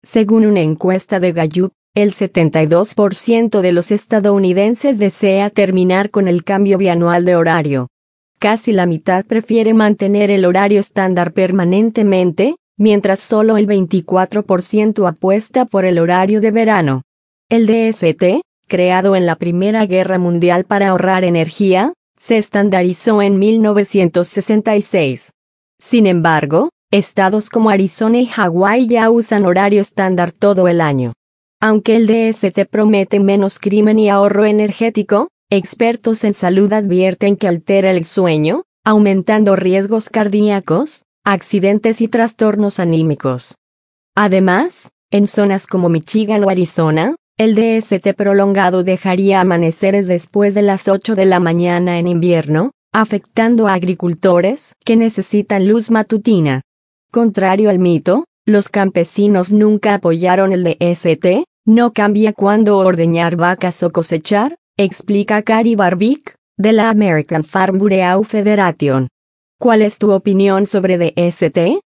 Según una encuesta de Gallup, el 72% de los estadounidenses desea terminar con el cambio bianual de horario. Casi la mitad prefiere mantener el horario estándar permanentemente, mientras solo el 24% apuesta por el horario de verano. El DST, creado en la Primera Guerra Mundial para ahorrar energía, se estandarizó en 1966. Sin embargo, estados como Arizona y Hawái ya usan horario estándar todo el año. Aunque el DST promete menos crimen y ahorro energético, expertos en salud advierten que altera el sueño, aumentando riesgos cardíacos, accidentes y trastornos anímicos. Además, en zonas como Michigan o Arizona, el DST prolongado dejaría amaneceres después de las 8 de la mañana en invierno, afectando a agricultores que necesitan luz matutina. Contrario al mito, los campesinos nunca apoyaron el DST, no cambia cuándo ordeñar vacas o cosechar, explica Cary Barbic, de la American Farm Bureau Federation. ¿Cuál es tu opinión sobre DST?